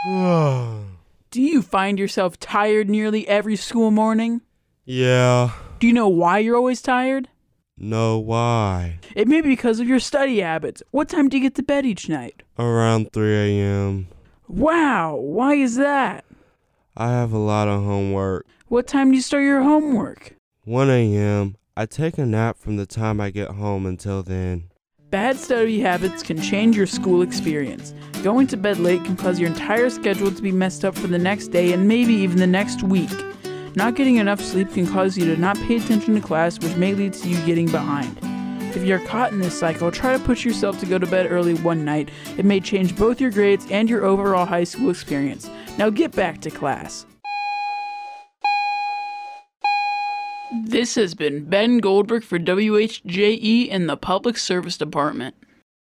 Do you find yourself tired nearly every school morning? Yeah. Do you know why you're always tired? No, why? It may be because of your study habits. What time do you get to bed each night? Around 3 a.m. Wow, why is that? I have a lot of homework. What time do you start your homework? 1 a.m. I take a nap from the time I get home until then. Bad study habits can change your school experience. Going to bed late can cause your entire schedule to be messed up for the next day and maybe even the next week. Not getting enough sleep can cause you to not pay attention to class, which may lead to you getting behind. If you're caught in this cycle, try to push yourself to go to bed early one night. It may change both your grades and your overall high school experience. Now get back to class. This has been Ben Goldberg for WHJE in the Public Service Department.